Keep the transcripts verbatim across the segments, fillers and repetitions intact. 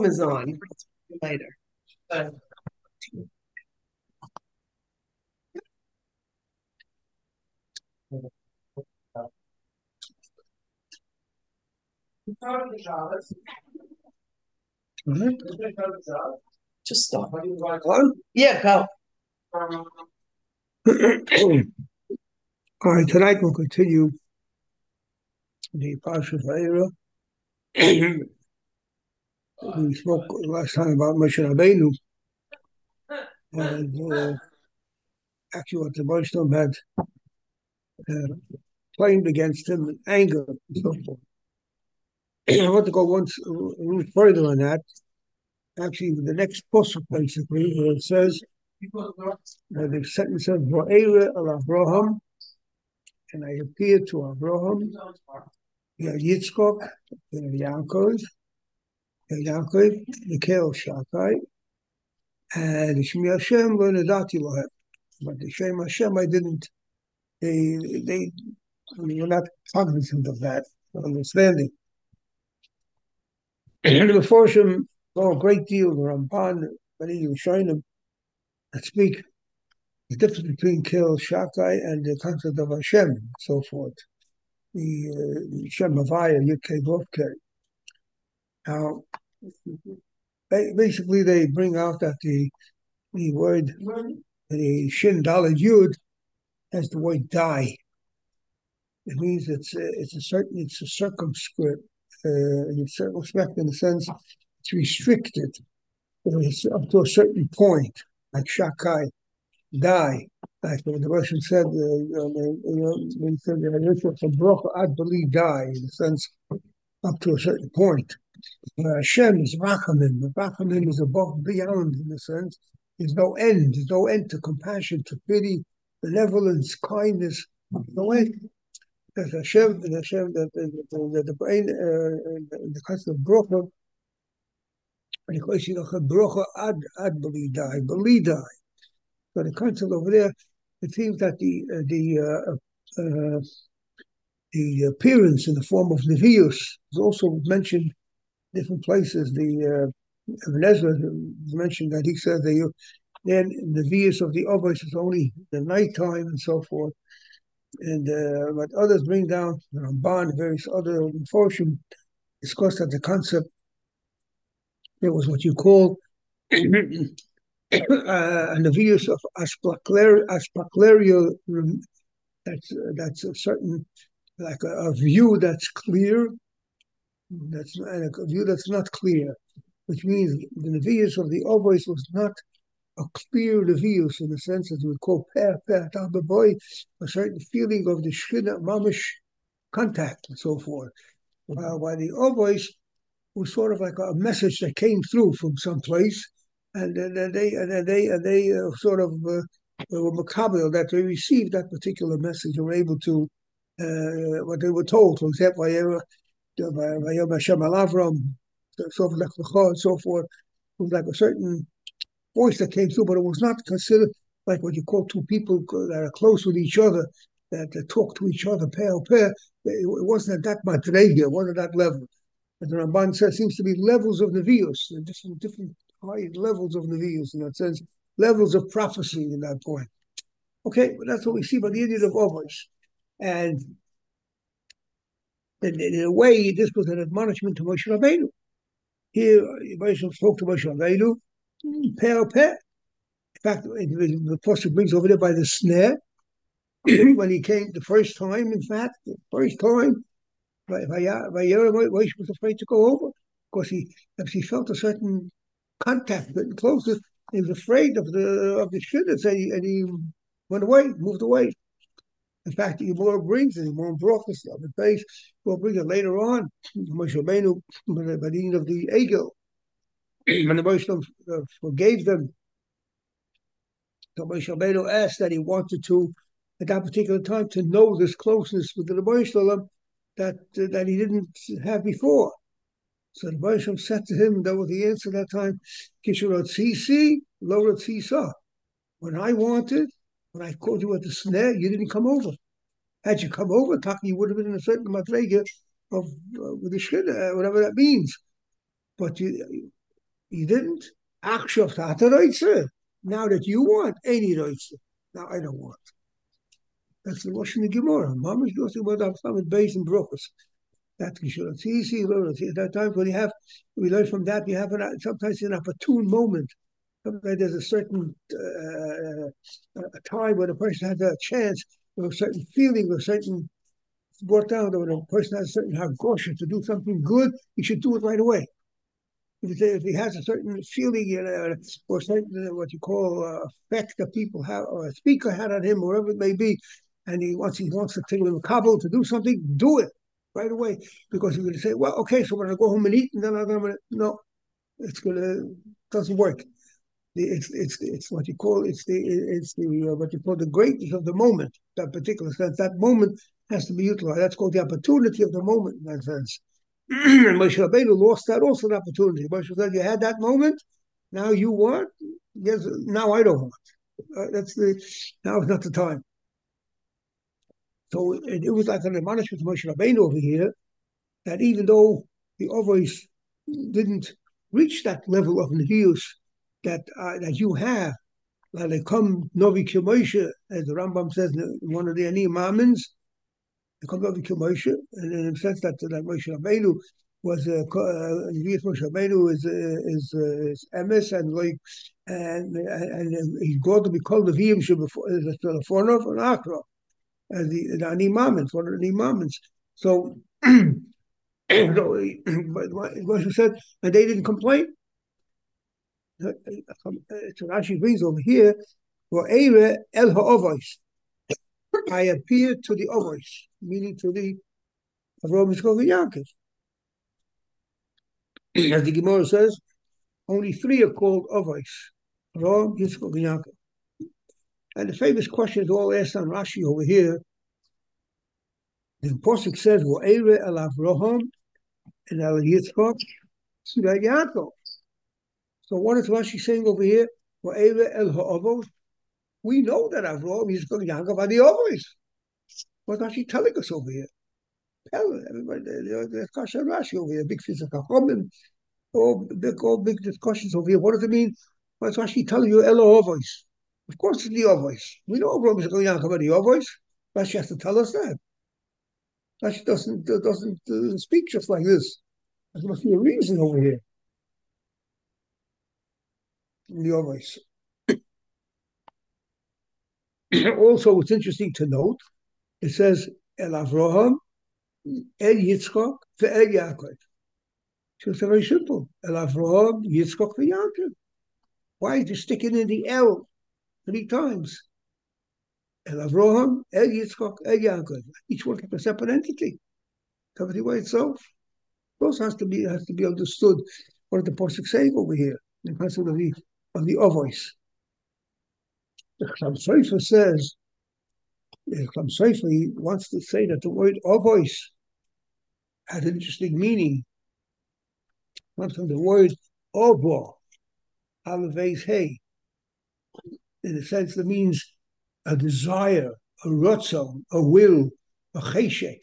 is on later. Mhm. Just stop. On? Yeah, go. All right, tonight we'll continue the Parsha Vayera. We spoke last time about Moshe Rabbeinu, and uh, actually what the Boshtom had uh, claimed against him in anger and so forth. I want to go once a little further on that. Actually, the next posuk basically, where it says uh, the sentence of Va'era al Abraham, and I appeared to Abraham, Yitzchok, Yaakov, Yaakov, Mikhail Shakai, and Shmi Hashem lo nadati lohem. But the Shem Hashem, I didn't. They they were not cognizant of that understanding. And the Meforshim know a great deal. The Ramban, many Rishonim that speak the difference between Kel Shakai and the concept of Hashem, and so forth. The uh, Shem Havaya, Yud Vovke. Now, basically, they bring out that the the word, the Shin Daled Yud, has the word die. It means it's a, it's a certain, it's a circumscript, uh, in circumspect in the sense it's restricted. It's up to a certain point, like Shakai, die. Like the Russian said, uh, you know, when he said, I believe die, in the sense up to a certain point. Uh, Hashem is Rachamim. Rachamim is above, beyond, in a sense. There's no end. There's no end to compassion, to pity, benevolence, kindness. No end. There's Hashem, and Hashem, that the, the brain, uh, the concept of Brocha, and the question of Brocha ad, ad belidai, belidai. So the concept over there, it seems that the, uh, the, uh, uh, the appearance in the form of Nevius is also mentioned in different places. The uh, Ibn Ezra mentioned that he said that then the Nevius of the Ovis is only the nighttime and so forth. And uh, what others bring down, the Ramban and various other Meforshim discuss that the concept, there was what you call uh, a Nevius of Aspacleria, that's, uh, that's a certain, like a, a view that's clear, that's and a view that's not clear, which means the Nevius of the Ovis was not a clear Nevius in the sense that you would call per per boy, a certain feeling of the Shechina mamish contact and so forth. Uh, while the Ovis was sort of like a message that came through from someplace, and then they and then they and they uh, sort of uh, were macabre that they received that particular message and were able to uh, what they were told. For example, Vayom Hashem al Avram, so forth, so forth. It was like a certain voice that came through, but it was not considered like what you call two people that are close with each other, that, that talk to each other, pair pair. It, it wasn't at that madrega, it wasn't at that level. But the Ramban says seems to be levels of Nevius, different different high levels of Nevius in that sense, levels of prophecy in that point. Okay, but that's what we see by the Indian of Ovis. And in, in a way, this was an admonishment to Moshe Rabbeinu. Here, Moshe spoke to Moshe Rabbeinu, pair pair. In fact, the Apostle brings over there by the snare, when he came the first time, in fact, the first time, Moshe was afraid to go over, because he, he felt a certain contact, getting closer. He was afraid of the of the shidduch, and he, and he went away, moved away. In fact, he more brings it, he more brought this of the base, will bring it later on. Moshe Rabbeinu, by the end of the Egel, when the Moshe forgave them. So Moshe Rabbeinu asked that he wanted to, at that particular time, to know this closeness with the Rebbeinu Shalom that uh, that he didn't have before. So the Rebbeinu Shalom said to him, that was the answer that time, Kishurot Sisi, Lorot Sisa. When I wanted, when I called you at the snare, you didn't come over. Had you come over, Taki, you would have been in a certain madrega of uh, with the shidduch, uh, whatever that means. But you, You didn't. Achshav Tataroitze. Now that you want, any Roitze. Now I don't want. That's the Russian Gemara. Mamish goes about Avsam base and Brochus. That's Gishur. It's easy, see, at that time when you have, we learn from that, you have an, sometimes an opportune moment. Sometimes there's a certain uh, a time when a person has a chance, or a certain feeling, or a certain brought down, when a person has a certain hagosha to do something good, he should do it right away. If he, if he has a certain feeling, you know, or certain uh, what you call uh, effect that people have, or a speaker had on him, wherever it may be, and he wants he wants to take him a kabul to do something, do it right away, because you're going to say, well, okay, so when I go home and eat, and then I'm going to no, it's going to doesn't work. It's it's it's what you call it's the it's the uh, what you call the greatness of the moment. That particular sense, that moment has to be utilized. That's called the opportunity of the moment in that sense. And Moshe Rabbeinu lost that also an opportunity. Moshe said, "You had that moment. Now you want? Yes. Now I don't want. Uh, that's the now is not the time." So it, it was like an admonishment to Moshe Rabbeinu over here that even though the others didn't reach that level of nevius that uh, that you have, like they come novi Moshe, as the Rambam says in one of the Ani Mamins, they come novi Moshe, and in the sense that that Moshe Rabbeinu was a uh, Nevius Moshe Rabbeinu is uh, is uh, is emes and like and and, and he's going to be called the Vim before the Telefonov and Akra as the, the Ani Mamins, one of the Ani Mamins. So. So, Moshe said, and they didn't complain. So Rashi brings over here, "V'eire el ha'ovos." I appear to the ovos, meaning to the Avraham, Yitzchak, and Yaakov. As the Gemara says, only three are called ovos: Avraham, Yitzchak, and Yaakov. And the famous question is all asked on Rashi over here. The Pasuk says, "V'eire el Avraham and el Yitzchak, and Yaakov." So what is Rashi saying over here? V'eire el ha'ovos. We know that Avraham, Yitzchak, and Yaakov are the ovos. What's Rashi telling us over here? Everybody, there's Kasha Rashi over here, big physical problem, all big, all big discussions over here. What does it mean? What's Rashi telling you? Elo voice. Of course, it's the voice. We know Avraham is going to Yaakov the voice. Rashi has to tell us that. Rashi doesn't doesn't uh, speak just like this. There must be a reason over here. In the voice. Also, it's interesting to note. It says El Avraham, El Yitzchak, El Yaakov. So it's very simple. El Avraham, Yitzchak, Yaakov. Why did you stick it in the L three times? El Avraham, El Yitzchak, El Yaakov. Each one like a separate entity. Everything by itself. Those has to be has to be understood. What did the Pasuk saying over here? The concept of the of the voice. The Chassam Sofer says, the Chassam Sofer wants to say that the word voice had an interesting meaning. Comes from the word ovo, alves hey, in a sense that means a desire, a rotzon, a will, a cheshek.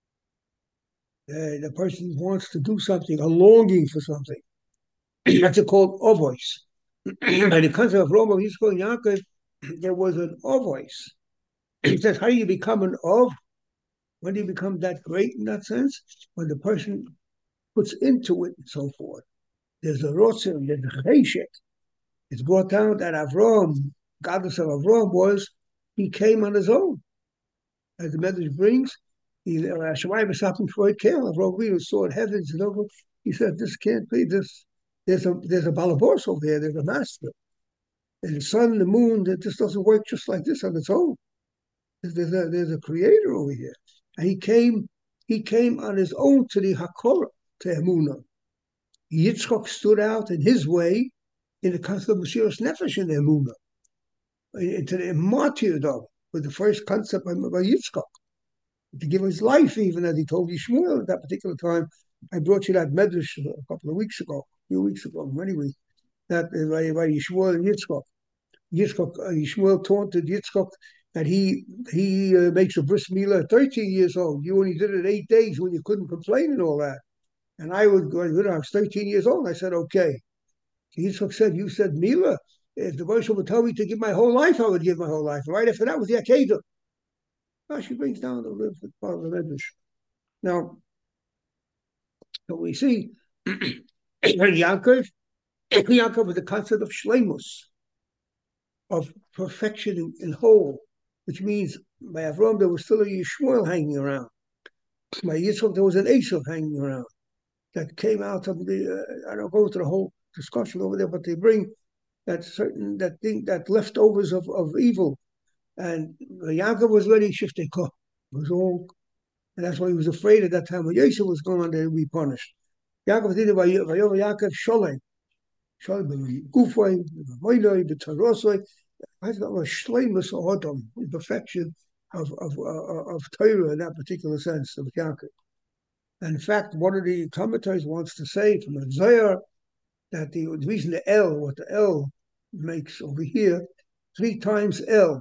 Uh, the person wants to do something, a longing for something. That's called ovois. And the concept of Roma, Yitzchak, and Yaakov, there was an ovois. He says, how do you become an ov? When do you become that great in that sense? When the person puts into it and so forth. There's a rotzon, there's a cheshek. It's brought down that Avram, godless of Avram, was he came on his own. As the message brings, he Shemai B'Sapim Freud Kel, Avram Avinu saw in heavens and over. He said, "This can't be. This there's a there's a balabos over there. There's a master. And the sun, the moon. That this doesn't work just like this on its own. There's a there's a creator over here. And he came he came on his own to the Hakora, to Emunah. Yitzchak stood out in his way in the concept of Mesiras Nefesh in Emunah, into the martyrdom, with the first concept by, by Yitzchak, to give his life, even as he told Yishmael at that particular time. I brought you that medrash a couple of weeks ago, a few weeks ago, anyway, that uh, by, by Yishmael and Yitzchak. Yitzchak, uh, Yishmael taunted Yitzchak that he he uh, makes a bris milah at thirteen years old. You only did it eight days when you couldn't complain and all that. And I would go, you know, I was thirteen years old. I said, okay. Yitzchak said, you said Mila. If the Moshe would tell me to give my whole life, I would give my whole life. Right after that was the Akedah. Now she brings down the little part of the Medrash. Now, so we see Yaakov, Yaakov with the concept of shleimus, of perfection in, in whole, which means by Avram there was still a Yishmael hanging around. By Yitzchak there was an Esav hanging around that came out of the. Uh, I don't go to the whole discussion over there, but they bring that certain that thing that leftovers of, of evil, and Yaakov was ready shiftei koh. It was all, and that's why he was afraid at that time when Yosef was going to be punished. Yaakov did it by Yaakov Sholem. Sholem Gufay, Moiloi, the Tarosoi. That's not a shleimus odom, the perfection of of uh, of Torah in that particular sense of Yaakov. And in fact, one of the commentators wants to say from the Zohar that the, the reason the L, what the L makes over here, three times L.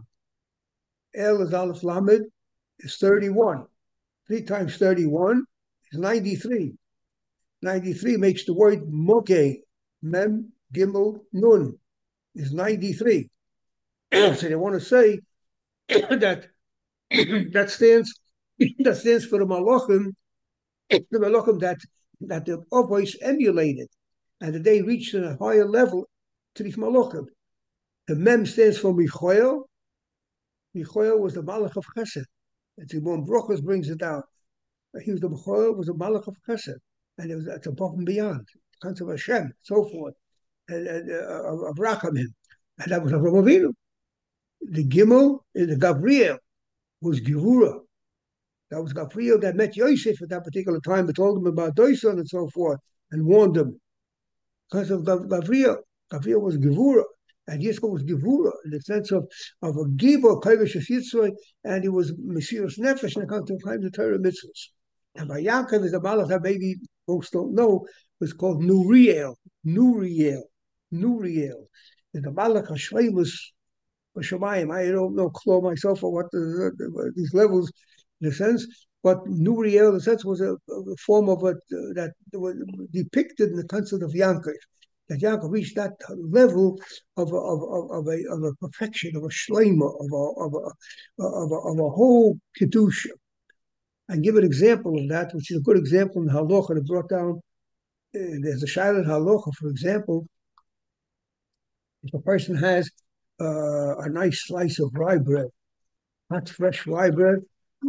L is Aleph Lamed, is thirty-one. Three times thirty-one is ninety-three. ninety-three makes the word Moge, Mem, Gimel, Nun, is ninety-three. So they want to say that that stands that stands for the Malachim, the Malachim that that the Avos emulated, and that they reached a higher level to these Malachim. The Mem stands for Michoel. Michoel was the Malach of Chesed. It's when Brochus brings it down. He was the Michoel was the Malach of Chesed, and it was it's above and beyond, the concept of Hashem, so forth, and, and uh, of Rachamim, and that was Avraham Avinu. The Gimel, the Gabriel, was Gevura. That was Gabriel that met Yosef at that particular time and told him about Doison and so forth and warned him. Because of Gabriel. Gabriel was Gevura. And Yitzchak was Gevura in the sense of, of a Gibor, Kodesh Yitzchak, and he was Mesiras Nefesh in the context of the Torah mitzvahs. And by Yaakov is a malach that maybe folks don't know, was called Nuriel. Nuriel. Nuriel. And the malach HaShleimus Shemayim. I don't know Klo myself or what the, the, these levels in a sense, but Nuriel in a sense was a, a form of it uh, that was depicted in the concept of Yaakov. That Yaakov reached that level of a, of, of, of, a, of a perfection, of a shleima, of a, of a, of a, of a whole kedusha. And give an example of that, which is a good example in Halacha that brought down. Uh, there's a Shiloh Halacha, for example, if a person has uh, a nice slice of rye bread, hot, fresh rye bread,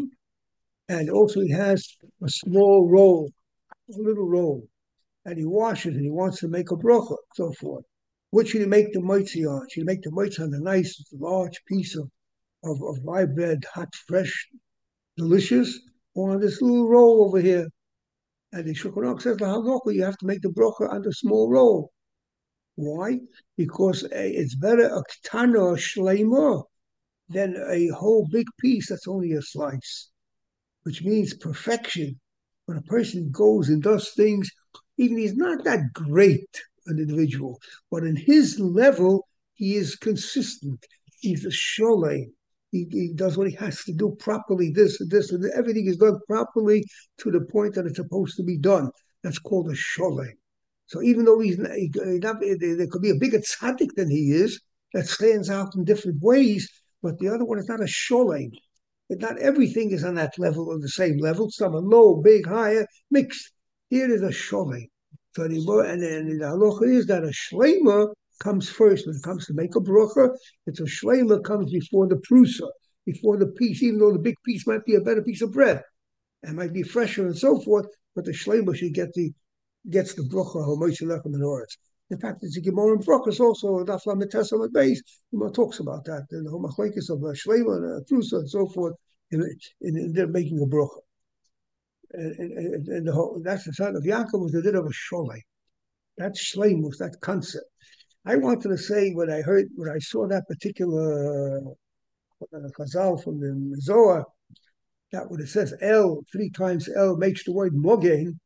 and also he has a small roll, a little roll, and he washes and he wants to make a bracha, so forth. What should he make the motzi on? Should he make the motzi on a nice, large piece of, of, of rye bread, hot, fresh, delicious, or on this little roll over here? And the Shulchan Aruch says, you have to make the bracha on the small roll. Why? Because uh, it's better a ketana shleima than a whole big piece that's only a slice, which means perfection. When a person goes and does things, even he's not that great an individual, but in his level, he is consistent. He's a sholem. He, he does what he has to do properly, this and this, and everything is done properly to the point that it's supposed to be done. That's called a sholem. So even though he's not, he, not, there could be a bigger tzaddik than he is, that stands out in different ways, but the other one is not a sholem. Not everything is on that level, on the same level. Some are low, big, higher, mixed. Here is a sholem. So the, and then the halacha is that a shleima comes first when it comes to make a bracha. It's a shleima comes before the prusa, before the piece, even though the big piece might be a better piece of bread and might be fresher and so forth, but the shleima should get the gets the bracha hamoishe lechem menorahs. In fact, it's a Gemara in Brachos also, Daf Lamed Tes Amud Beis. Gemara talks about that, and the whole machlekes of a shleima and a prusa and so forth, in, in, in they're making a bracha. And, and, and the whole, that's the son of Yaakov was the din of a sholem. That shleimus, that concept. I wanted to say when I heard, when I saw that particular uh, chazal from the Zohar, that when it says El, three times El makes the word mogen,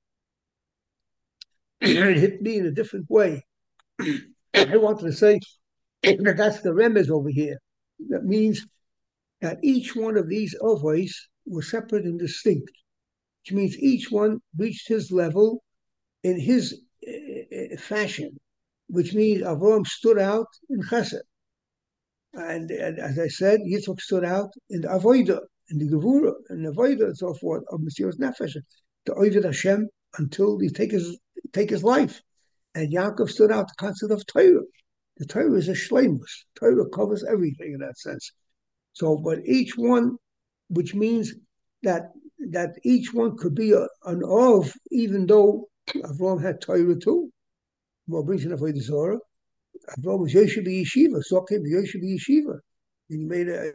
it hit me in a different way. I wanted to say that that's the remez over here. That means that each one of these avos was separate and distinct, which means each one reached his level in his uh, fashion. which means Avram stood out in Chesed. And, and as I said, Yitzchak stood out in the Avodah, in the Gevura, and the Avodah, and so forth, of Mesiras Nefesh, to Ovid Hashem until he take his, take his life. And Yaakov stood out the concept of Torah. The Torah is a shleimus. Torah covers everything in that sense. So, but each one, which means that that each one could be a, an of, even though Avram had Torah too. Well, brings in Avodah Zorah. Avram was Yoshev Yeshiva, so came Yoshev Yeshiva. And he made a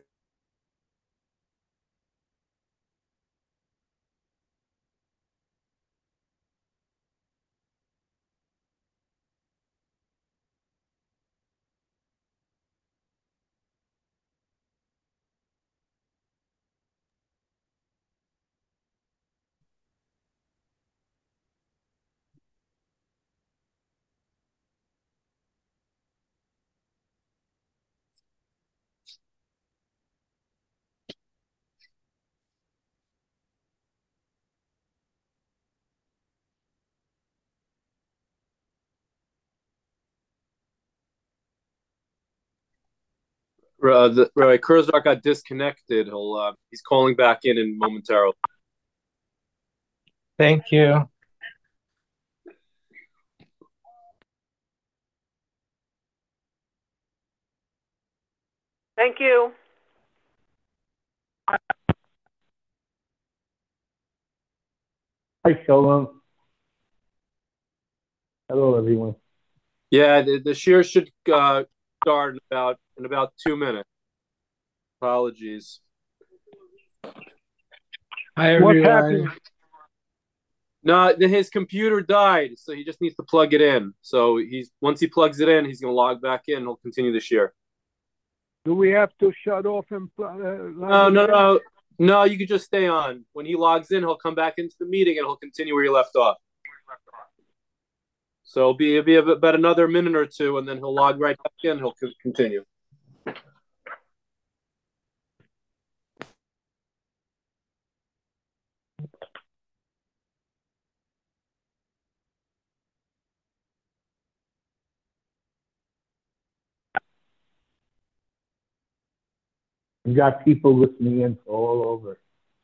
Uh, the, Rabbi Kurzar got disconnected. He'll uh, he's calling back in in momentarily. Thank you. Thank you. Hi, Shalom. Hello, everyone. Yeah, the, the shear should uh, start in about in about two minutes. Apologies. Hi, everyone. What happened? No, his computer died, so he just needs to plug it in. So he's once he plugs it in, he's going to log back in. He'll continue the shear. Do we have to shut off and uh, no, no, no, no? You can just stay on. When he logs in, he'll come back into the meeting and he'll continue where you left off. So it'll be, it'll be about another minute or two, and then he'll log right back in. He'll continue. You got people listening in all over.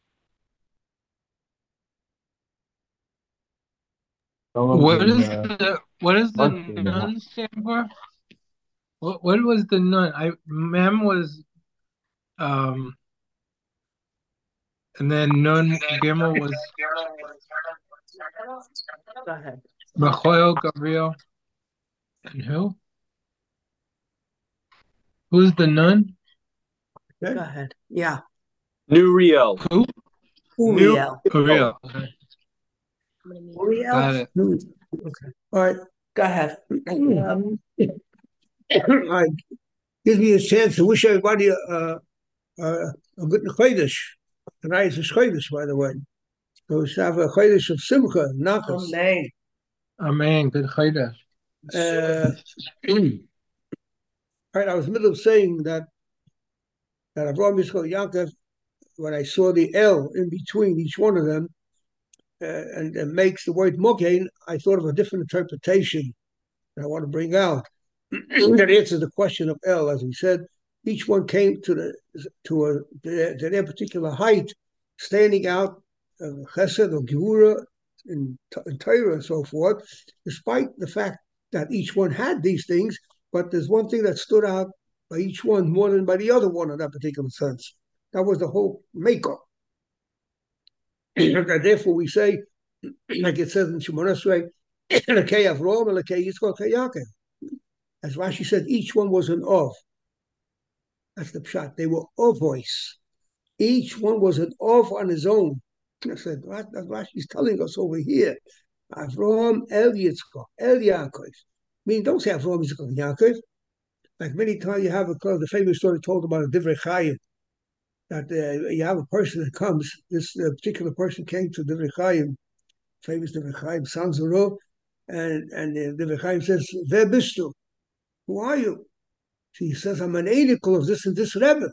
What is the what is the nun stand for? What what was the nun? I mem was um and then nun gimel was Go ahead. Rachoel, Gabriel, and who? Who's the nun? Go ahead. Yeah. Nuriel. Who? Uriel. Uriel. Uriel. Got it. okay. All right. Go ahead. Um, All right. Gives me a chance to wish everybody a, a, a good Chodesh. Tonight is a Chodesh, by the way. So we should have a Chodesh of Simcha, Nachas. Amen. Amen. Good Chodesh. Uh, all right, I was in the middle of saying that that Avraham, Yitzchak, Yaakov, when I saw the L in between each one of them, uh, and, and makes the word Mokain, I thought of a different interpretation that I want to bring out. That answers the question of L. As we said, each one came to the to a to their, their particular height, standing out of Chesed or Gevura in, in Torah and so forth, despite the fact that each one had these things. But there's one thing that stood out by each one more than by the other one in that particular sense. That was the whole makeup. Therefore, we say, like it says in Shemona Esrei, Lekei Avrom and Lekei Yitzchak Yaakov. As Rashi said, each one was an of. That's the pshat. They were of voice. Each one was an of on his own. I said, what? That's Rashi's telling us over here. Avram El Yitzchak, El Yaakov. I mean, don't say Avram Yitzchak and Yaakov. Like many times you have a the famous story told about a Divrei Chaim, that uh, you have a person that comes, this uh, particular person came to Divrei Chaim, famous Divrei Chaim, Sanzaro, and, and uh, Divrei Chaim says, Ve bistu? Who are you? So he says, I'm an edicle of this and this Rebbe.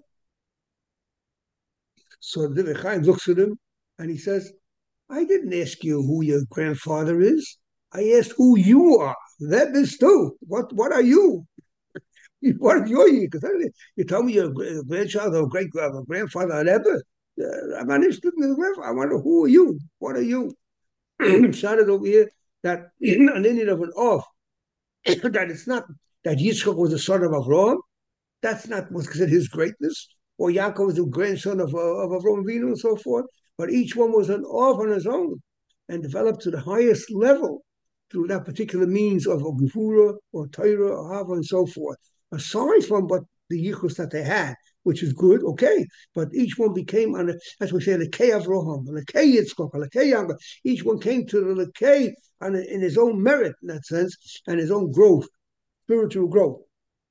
So the Divrei Chaim looks at him and he says, I didn't ask you who your grandfather is. I asked who you are. That is too. What what are you? What are you? You tell me you're a grandchild or great grandfather or ever. I'm not interested in the grandfather. I wonder who are you? What are you? Shouted over here that an Indian of an off that it's not that Yitzchak was the son of Avraham. That's not what's considered his greatness. Or Yaakov was the grandson of, uh, of Avraham Avinu and so forth. But each one was an off on his own and developed to the highest level through that particular means of a Gevura or Torah or Hava and so forth. Aside from what the yichus that they had, which is good, okay, but each one became on a, as we say, the Kei Avraham, the Kei Yitzchak, the Kei Yaakov. Each one came to the Kei in his own merit, in that sense, and his own growth, spiritual growth.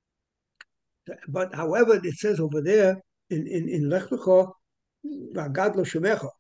But however, it says over there in in in Lech Lecha, Gadlo Shemecha,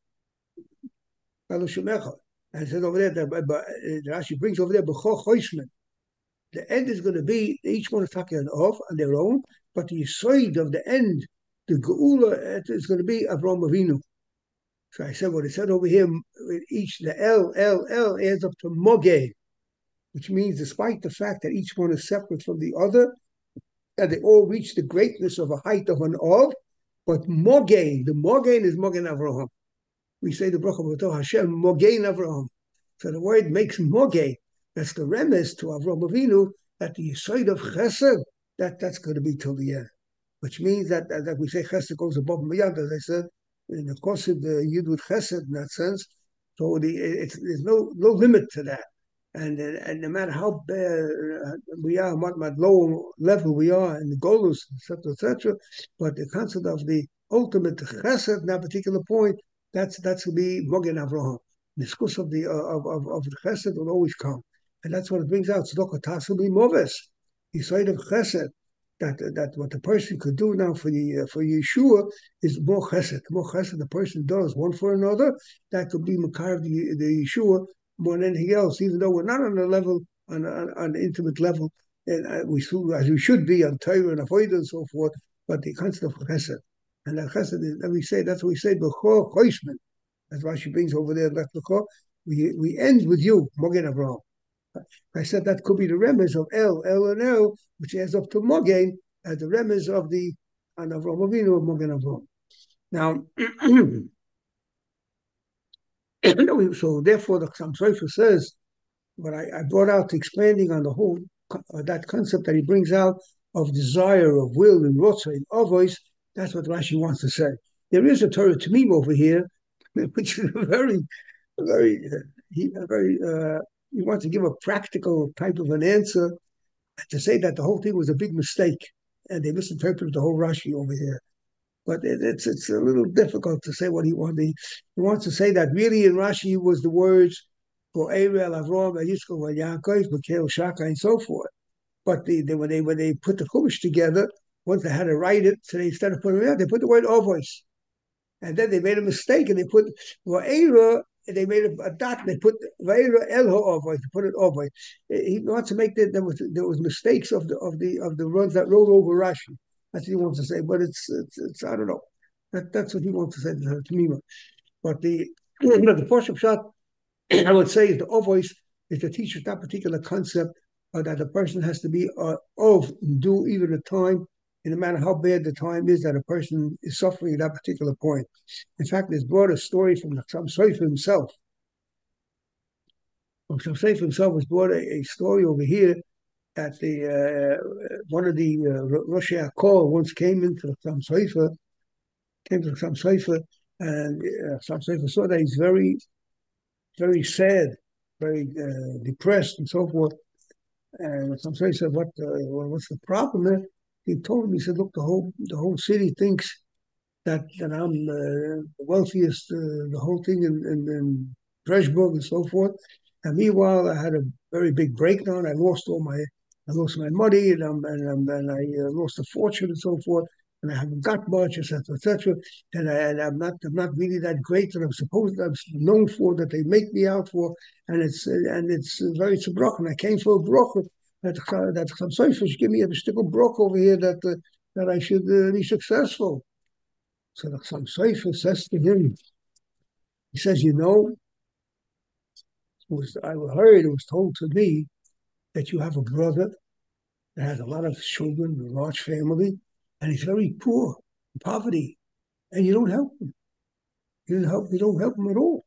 Gadlo Shemecha, and it says over there that Rashi brings over there B'cho Choishman. The end is going to be each one is talking off on their own, but the side of the end, the Geula, is going to be Avraham Avinu. So I said what it said over here. Each the L L L adds up to Mogeh, which means despite the fact that each one is separate from the other, that they all reach the greatness of a height of an Ov, but Mogain, the Mogain is Mogain Avraham. We say the Bracha B'Toch Hashem, Mogain Avraham. So the word makes Mogain. That's the remes to Avraham Avinu, that the side of Chesed, that, that's going to be till the end. Which means that, that, that we say Chesed goes above and beyond, as I said, in the course of the Yud with Chesed in that sense. So the, it's, there's no, no limit to that. And, and no matter how bad we are, what, what low level we are in the Golus, et cetera, et cetera, but the concept of the ultimate chesed in that particular point, that's that's to be Mogen Avraham. The discourse of the uh, of, of, of the chesed will always come, and that's what it brings out. Tzedakah Tasu Moves, the side of chesed. That that what the person could do now for the uh, for Yeshua is more chesed. The more chesed the person does one for another, that could be makar of the, the Yeshua more than anything else, even though we're not on a level, on an on intimate level, and uh, we as we should be on Torah and Avodah and so forth, but the concept of Chesed. And that Chesed is, and we say, that's what we say, B'cho Choishman. That's why she brings over there, we we end with you, Mogen Avraham. I said that could be the remez of El, El and El, which adds up to Mogen, as the remez of the, and Avraham Avinu of Mogen Avraham. Now, so therefore, the Chassam Sofer says, what I, I brought out expanding on the whole uh, that concept that he brings out of desire, of will, and rotza, and avos. That's what Rashi wants to say. There is a Torah Tamim over here, which is a very, very, uh, he, a very. Uh, he wants to give a practical type of an answer to say that the whole thing was a big mistake, and they misinterpreted the whole Rashi over here. But it, it's it's a little difficult to say what he wanted. He, he wants to say that really in Rashi was the words for Ariel, Avram, Yitzchak, Yaakov, Mikhail, Shaka, and so forth. But the, they, when they when they put the Chumash together, once they had to write it, so they instead of putting it out, they put the word Ovois. And then they made a mistake and they put Va'era, and they made a, a dot, and they put Va'era El Ovois, to put it Ovois. He wants to make that there was there was mistakes of the of the of the runs that rolled over Rashi. That's what he wants to say, but it's it's, it's I don't know. That, that's what he wants to say to Tamima. But the the portion shot, I would say, is the voice is to teach that particular concept uh, that the person has to be uh, of do even the time, and no matter how bad the time is that a person is suffering at that particular point. In fact, there's brought a story from the Chassam Sofer himself. From Chassam Sofer himself was brought a, a story over here that the uh, one of the uh, Rosh Hakol once came into the Chassam Sofer, came to the Chassam Sofer, and uh, Chassam Sofer saw that he's very, very sad, very uh, depressed, and so forth. And Chassam Sofer said, "What? Uh, well, what's the problem there?" He told him, he said, "Look, the whole the whole city thinks that that I'm uh, the wealthiest, uh, the whole thing in, in, in Dresburg and so forth. And meanwhile, I had a very big breakdown. I lost all my I lost my money, and, um, and, um, and I uh, lost a fortune and so forth, and I haven't got much, et cetera, et cetera. And, I, and I'm not, I'm not really that great that I'm supposed, I'm known for, that they make me out for, and it's uh, and it's uh, very tzibroch. And I came for a broch that that Chassam Sofer should give me a stickle broch over here that uh, that I should uh, be successful." So the Chassam Sofer says to him, he says, "You know, it was I heard, it was told to me that you have a brother that has a lot of children, a large family, and he's very poor, in poverty, and you don't help him. You don't help. You don't help him at all.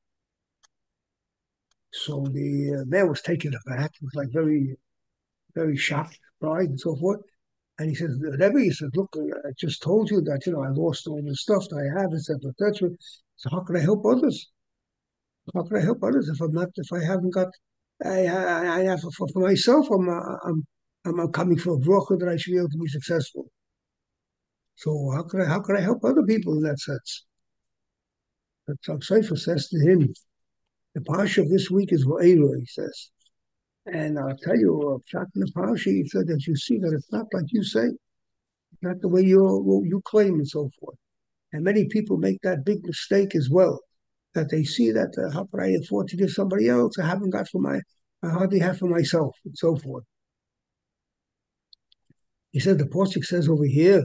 So the uh, man was taken aback. He was like very, very shocked, surprised, and so forth. And he says, Rebbe, he says, look, I just told you that, you know, I lost all the stuff that I have, et cetera, et cetera. So how can I help others? How can I help others if I'm not, if I haven't got, I, I, I have for, for myself, I'm, uh, I'm, I'm, I'm coming for a broker that I should be able to be successful. So how can I, how can I help other people in that sense? But Seifer says to him, the parsha of this week is Va'era, he says. And I'll tell you, uh, Pshat in the parsha, he said that you see that it's not like you say, not the way you you claim and so forth. And many people make that big mistake as well, that they see that uh, how can I afford to give somebody else? I haven't got for my, I hardly have for myself, and so forth. He said the Pasuk says over here,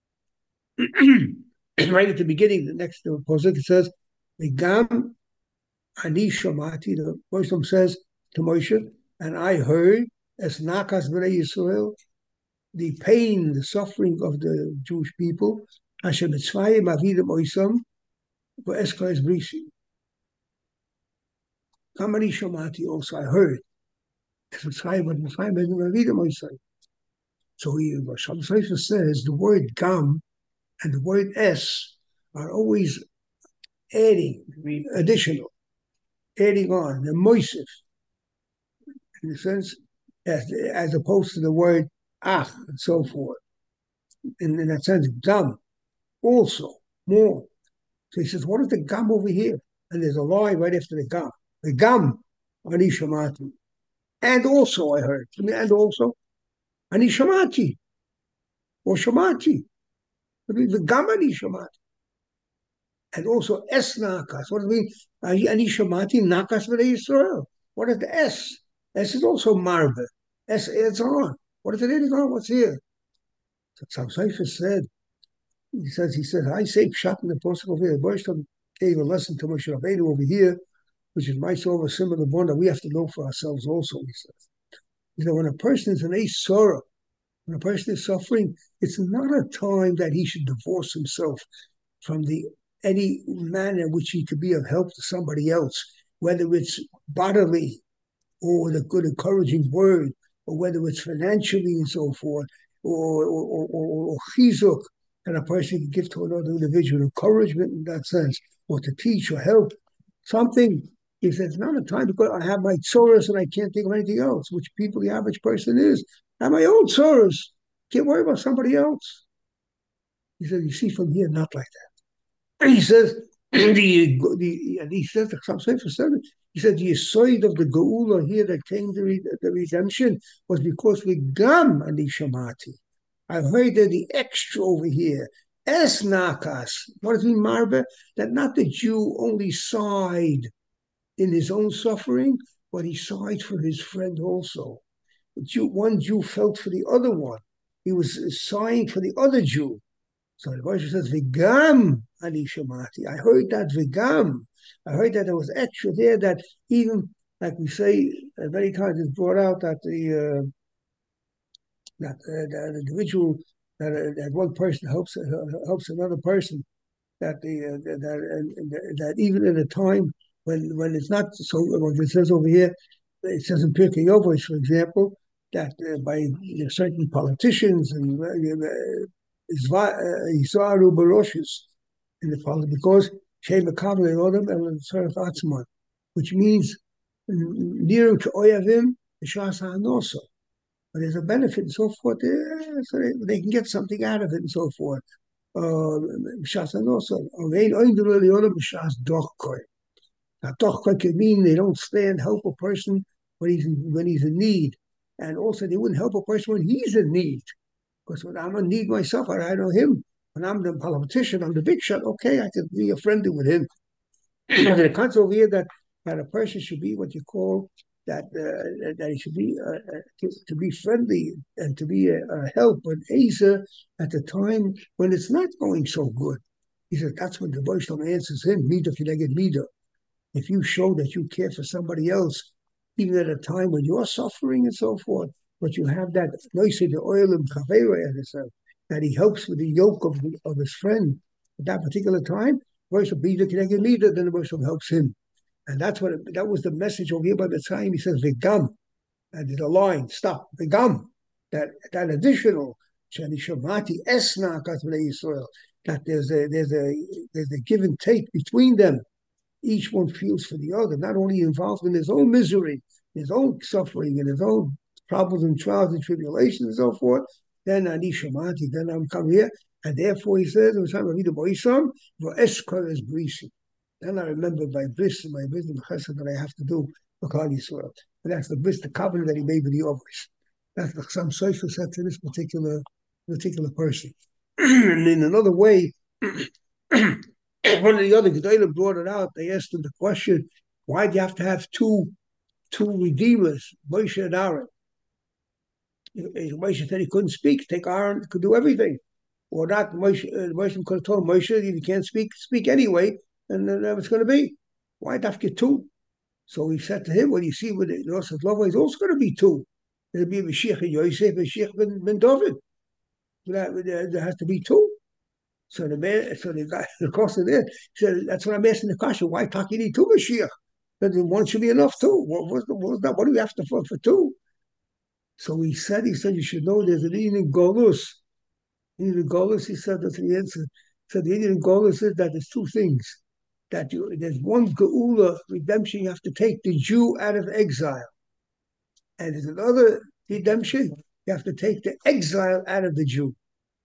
right at the beginning, the next Pasuk, it says, "Gam ani shamati." The Muslim says to Moshe, and I heard as nakas b'nei Yisrael, the pain, the suffering of the Jewish people. Hashem mitzvayim avidim oisam v'eskais brisi. Kamani shamati also I heard. So he, Shem Sefer says the word gam and the word es are always adding, I mean additional, adding on, the moisif, in the sense as, as opposed to the word ach and so forth. In, in that sense, gam, also, more. So he says, what is the gam over here? And there's a line right after the gam. The gam, ani shamati. And also I heard. And also, ani shamati. Or shamati. The gam ani shamati. And also es nakas. What does it mean? Ani shamati nakas v'nei Yisrael. What is the S? S is also marbe. S adds on. What is it adding on? What's here? So Tzavsaifa said, he says, he says, I say pshat in the Pasuk over here. Boishtam gave a lesson to Moshe Rabbeinu over here, which is my soul, a similar one that we have to know for ourselves also, he says. He said, when a person is in a sorrow, when a person is suffering, it's not a time that he should divorce himself from the any manner which he could be of help to somebody else, whether it's bodily or with a good encouraging word, or whether it's financially and so forth, or or, or, or chizuk that a person can give to another individual, encouragement in that sense, or to teach or help something. If it's not a time because I have my tzoros and I can't think of anything else, which people, the average person is, I have my own tzoros. Can't worry about somebody else. He said, you see from here, not like that. And he says, the, the, and he says, he said, the aside of the geula here that came to the, the redemption was because we gam ani shamati. I heard that the extra over here, es nakas. What does it mean, marbe? That not the Jew only sighed in his own suffering, but he sighed for his friend also. The Jew, one Jew felt for the other one. He was sighing for the other Jew. So the verse says, "Vigam ani shamati." I heard that vigam. I heard that there was extra there. That even like we say uh, many times, it's brought out that the uh, that uh, the individual that uh, that one person helps uh, helps another person. That the uh, that that, that even in a time when when it's not so, what it says over here, it says in Pirkei Avos, for example, that uh, by you know, certain politicians and uh, Yisaru Baroshis in the parliament because Shem Makabel Odom and Tzarech Atzman, which means near to Oyavim, the Shas HaNosa. But there's a benefit and so forth, uh, so they, they can get something out of it and so forth. Shas HaNosa, Ovein Oindel Odom Shas Dochkoi. Now, Dochkoi can mean they don't stand help a person when he's in, when he's in need, and also they wouldn't help a person when he's in need. Because when I'm in need myself, I, I know him. When I'm the politician, I'm the big shot. Okay, I can be a friendly with him. The concept over here that, that a person should be what you call that uh, that he should be uh, to, to be friendly and to be a, a help, an Asa at the time when it's not going so good. He said that's when the Boishlam answers him, Mida Kineged Mida. If you show that you care for somebody else even at a time when you're suffering and so forth, but you have that nice in the oil of Chavera, that he helps with the yoke of, of his friend at that particular time. First, be the connected leader, then the person helps him. And that's what it, that was the message over here by the time he says Vigam. And there's a line, stop, Vigam. That that additional Shani Shamati Esna Katmei Yisrael, that there's a there's a there's a give and take between them. Each one feels for the other, not only involved in his own misery, his own suffering, and his own problems and trials and tribulations and so forth. Then Ani Shamati, then I'm come here. And therefore he says, every time I read the Boisam, Eskar is Brisi. Then I remember my bliss and my wisdom chesed that I have to do for Klal Yisrael. And that's the bliss, the covenant that he made with the others. That's the Chassam Sofer said to this particular particular person. And in another way, one of the other Gedolim brought it out. They asked him the question, why do you have to have two two redeemers, Moshe and Aaron? Moshe said he couldn't speak. Take Aaron, could do everything. Or not, Moshe, uh, Moshe could have told Moshe, if you can't speak, speak anyway, and then that's going to be. Why have to get two? So he said to him, well, you see, with the Rosh Lava is also going to be two. There'll be a Mashiach and Yosef, and Mashiach ben, ben David. So that, there, there has to be two. So the man, so the guy, the course of there, said, that's what I'm asking the question. Why talk you need two Mashiach? But one should be enough too. What was what was that? What do we have to for, for two? So he said, he said, you should know there's an Indian Golus. Indian Golus, he said, that's the answer. So the Indian Golus is that there's two things. That you, there's one Geula, redemption, you have to take the Jew out of exile. And there's another redemption, you have to take the exile out of the Jew.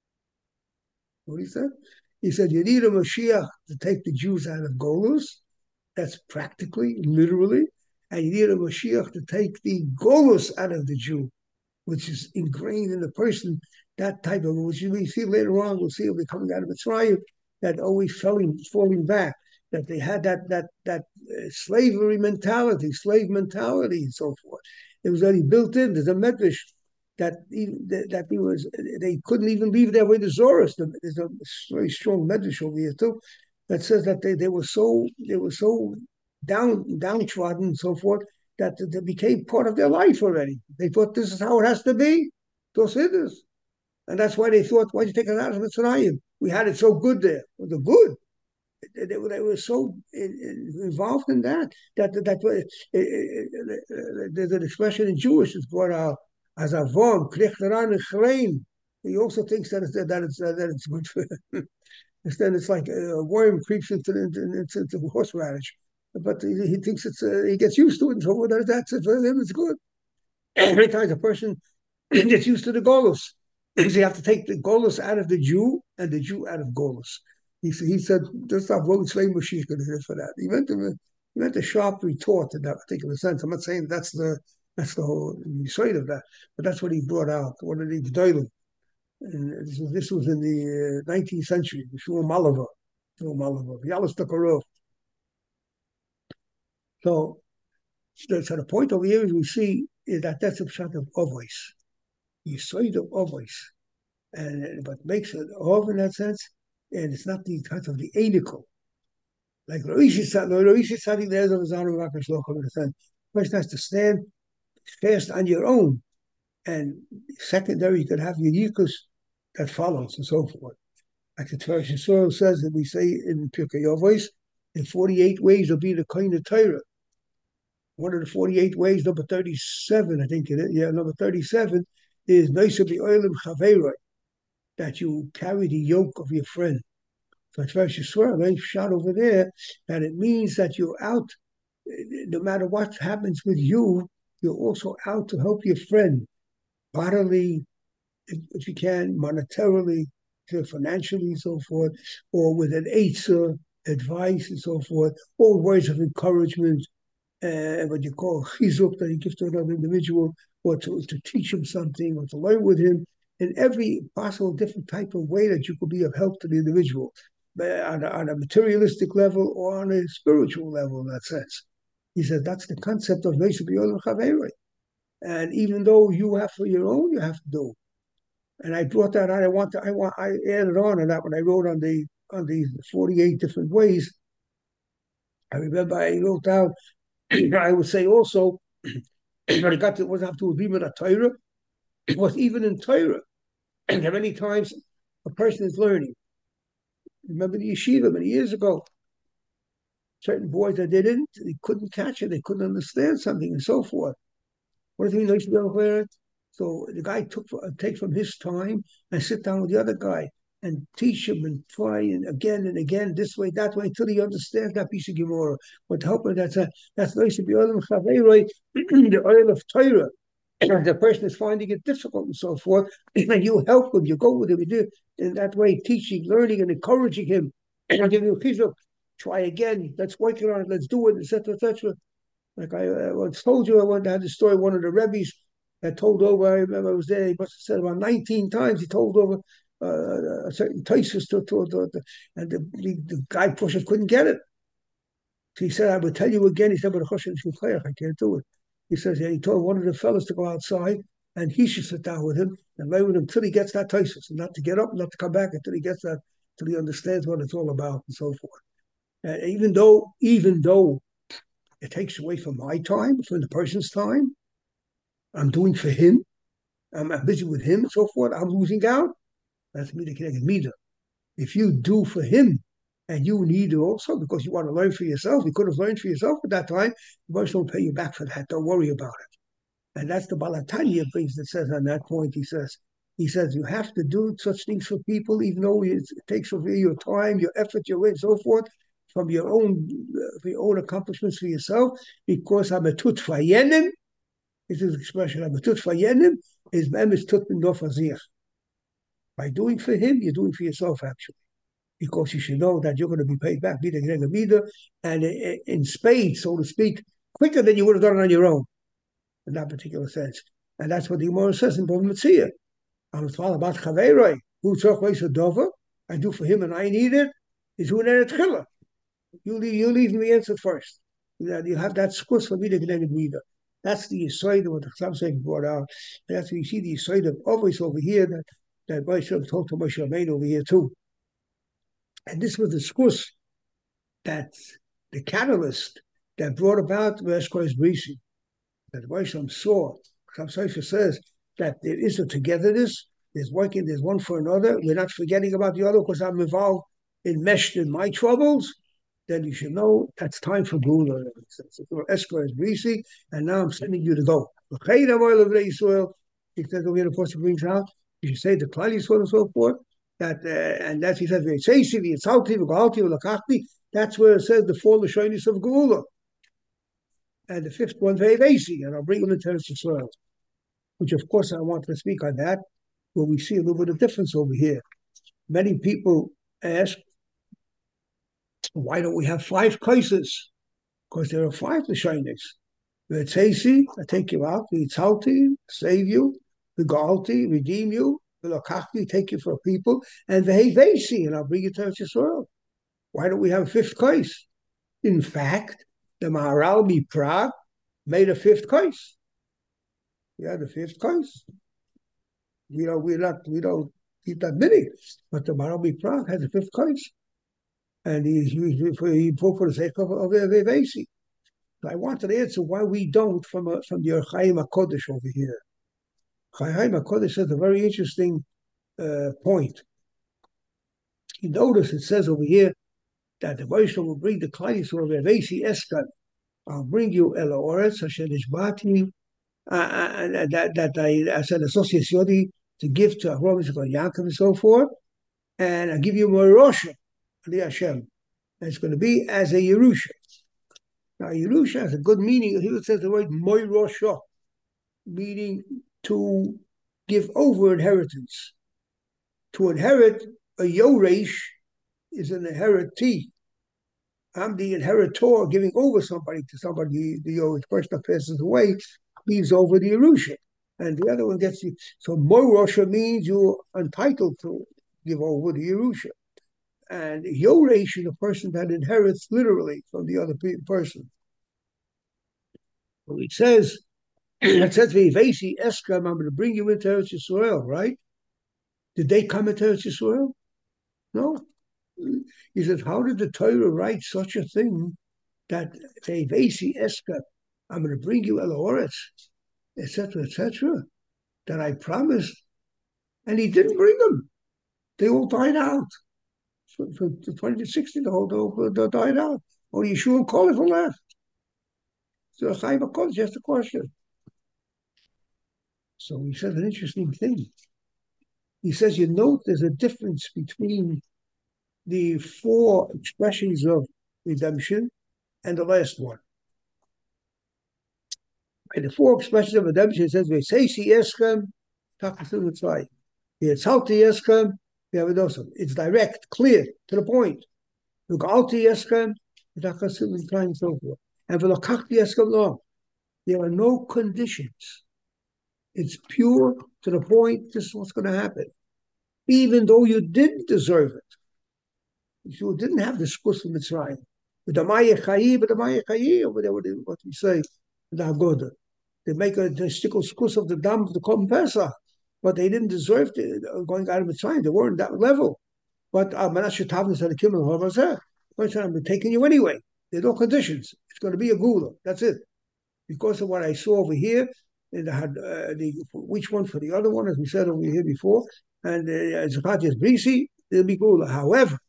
What he said? He said, you need a Mashiach to take the Jews out of Golus. That's practically, literally. And you need a Mashiach to take the Golus out of the Jew, which is ingrained in the person, that type of, which we see later on, we'll see it'll be coming out of Mitzrayim, that always falling, falling back, that they had that that that uh, slavery mentality, slave mentality, and so forth. It was already built in. There's a medrash that even, that, that he was, they couldn't even leave their way to Zorus. There's a very strong medrash over here too that says that they, they were so they were so down downtrodden and so forth that they became part of their life already. They thought this is how it has to be. Those it is. And that's why they thought, why'd you take us out of Mitzrayim? We had it so good there. It was good. They, they, they were so involved in that that that, that uh, uh, there's an expression in Jewish it's brought out as a vom krichtaran and chrein. He also thinks that it's that it's uh, that it's good for instead it's like a worm creeps into into, into, into horseradish, but he, he thinks it's uh, he gets used to it and so forth. That's it for him. It's good. Every time a person gets used to the golus, so you have to take the golus out of the Jew and the Jew out of golus. He said, he said, that's not what Slave Mashiach for that. He meant, a, he meant a sharp retort in that particular sense. I'm not saying that's the that's the whole side of that, but that's what he brought out. One of the Gedolim. And this was, this was in the uh, nineteenth century, Shmuel Malava. Shmuel Malava. Yalis Tokarov. So, so the point over here is we see is that that's a shot of Ovois. The side of Ovois. And what makes it Ov in that sense, and it's not the type of the anical. Like Roishi Sadi, there's a Zana Rakashlocham in a sense. First has to stand fast on your own. And secondary, you could have your yikus that follows and so forth. Like the Torah Yisrael says that we say in Pirkei Avos, in forty-eight ways will be the kind of Torah. One of the forty-eight ways, number thirty-seven, I think it is, yeah, number thirty-seven, is Noisa B'Olim Chaveiroi, that you carry the yoke of your friend. So it's very Yisrael, they shot over there, that it means that you're out, no matter what happens with you, you're also out to help your friend, bodily, if, if you can, monetarily, financially, and so forth, or with an eitzah, advice, and so forth, or words of encouragement, uh, what you call chizuk that you give to another individual, or to, to teach him something, or to learn with him, in every possible different type of way that you could be of help to the individual, on a, on a materialistic level or on a spiritual level in that sense. He said that's the concept of Neisa B'Yolim Chaveiroi. And even though you have for your own, you have to do. And I brought that out. I want to, I want I added on to that when I wrote on the on these forty-eight different ways. I remember I wrote down, I would say also But it got to, it wasn't up to agreement of Torah. It was even in Torah. And there are many times a person is learning. Remember the yeshiva many years ago. Certain boys that they didn't, they couldn't catch it, they couldn't understand something, and so forth. What does it mean? Like, so the guy took take from his time and sit down with the other guy and teach him and try and again and again this way that way until he understands that piece of Gemara. But help him, that's a that's nice to be oil of Chaveiroi, the oil of Torah. The person is finding it difficult and so forth, and you help him, you go with him, you do in that way, teaching, learning, and encouraging him, and give him a piece of try again, let's work on it, let's do it, et cetera, et cetera. Like I uh, once told you, I wanted to have the story. One of the Rebbe's that told over. I remember I was there. He must have said about nineteen times. He told over uh, a certain Taisus to, to, to, to, and the, the, the guy pusher couldn't get it. So he said, "I will tell you again." He said, "But I can't do it." He says, "Yeah." He told one of the fellows to go outside, and he should sit down with him and lay with him until he gets that Taisus, and not to get up, not to come back until he gets that, until he understands what it's all about, and so forth. And even though, even though. It takes away from my time, from the person's time. I'm doing for him. I'm, I'm busy with him and so forth. I'm losing out. That's me, the connected meter. If you do for him and you need it also because you want to learn for yourself, you could have learned for yourself at that time, the person will pay you back for that. Don't worry about it. And that's the Balatanya brings that says on that point, he says, he says, you have to do such things for people, even though it takes away your time, your effort, your way, and so forth. From your own, uh, for your own accomplishments for yourself, because I'm a tut fayenim. This is the expression. I'm a tut fayenim. Is mem is tut bin dofazir. By doing for him, you're doing for yourself actually, because you should know that you're going to be paid back, mida grega mida, and in spades, so to speak, quicker than you would have done it on your own, in that particular sense. And that's what the Gemara says in Bava Metzia. I'm talking about chaveiroi who took place a dover. I do for him, and I need it. Is who never tchila. You leave, you leave me answer first. You, you have that skus for me to connect reader. That's the side of what the Chasam brought out. And that's what you see the side of always over here that that Moshe told to Moshe Rabbeinu over here too. And this was the skus that the catalyst that brought about Veshkois Brisi. That Moshe saw. Chasam says that there is a togetherness. There's working. There's one for another. We're not forgetting about the other because I'm involved, enmeshed in my troubles. Then you should know that's time for Gula. Escrow is greasy, and now I'm sending you to go. He says over here, the person brings out, you should say the Klal Yisrael and so forth, that, uh, and that's, he says, that's where it says the four Lashonis of Gula. And the fifth one, Ve'evesi, and I'll bring them into Eretz Yisrael, which of course I want to speak on that, where we see a little bit of difference over here. Many people ask, why don't we have five cases? Because there are five Lashonis. The Tzesi, I take you out. The Tzalti, save you. The Galti, redeem you. The Lokachti, take you for people. And the Hevesi, and I'll bring you to Eretz Yisrael. Why don't we have a fifth case? In fact, the Maharal Prague made a fifth case. Yeah, the fifth case. We don't, we're not, we don't keep that many, but the Maharal Prague has a fifth case. And he, he, he put for the sake of, of Vevesi. I wanted to answer why we don't from a, from the Chaim HaKodesh over here. Chaim HaKodesh says a very interesting uh, point. You notice it says over here that the Moshe will bring the Klal Yisrael Vevesi Eskan. I'll bring you El Oretz Hashem Ishbati, and that that I as an association to give to Avraham Yitzchak Yaakov and so forth, and I give you Morosha. Hashem. And it's going to be as a Yerusha. Now, Yerusha has a good meaning. Here it says the word Moirosha, meaning to give over inheritance. To inherit a Yoresh is an inheritee. I'm the inheritor, giving over somebody to somebody. The, the person that passes away leaves over the Yerusha. And the other one gets you. So Moirosha means you're entitled to give over the Yerusha. And Yoresh is a person that inherits literally from the other person. So it says, it says, Vevesi Eskam, I'm going to bring you into Eretz Yisrael, right? Did they come into Eretz Yisrael? No. He says, how did the Torah write such a thing that Vevesi Eskam, I'm going to bring you El Oretz, et cetera, et cetera, that I promised. And he didn't bring them. They all died out. From, from twenty to sixty, the whole they died out. Only Yeshua and Caliph were left. So Chaim HaKodesh, just a question. So he says an interesting thing. He says, you note there's a difference between the four expressions of redemption and the last one. And the four expressions of redemption, it says, V'seisi eschem, takasu mitzvah. V'yetzalti eschem, v'yavedosam. It's direct, clear, to the point. V'galti eschem, takasu mitzvah, and so forth. And v'lokachti eschem lo. There are no conditions. It's pure, to the point, this is what's going to happen. Even though you didn't deserve it. You didn't have the skus of Mitzrayim. But the Maya Chayi, but the Maya Chayi, over there, what we say, the Haggadah. They make a testicle skus of the dam of the Korban Pesach, but they didn't deserve to, uh, going out of Mitzrayim. They weren't that level. But Menashe Tavnis had a Kimmel Havazeh. I'm taking you anyway. There are no conditions. It's going to be a Gula. That's it. Because of what I saw over here, and had uh, the which one for the other one, as we said over here before, and Zakat is Brisi, there'll be Gula. However,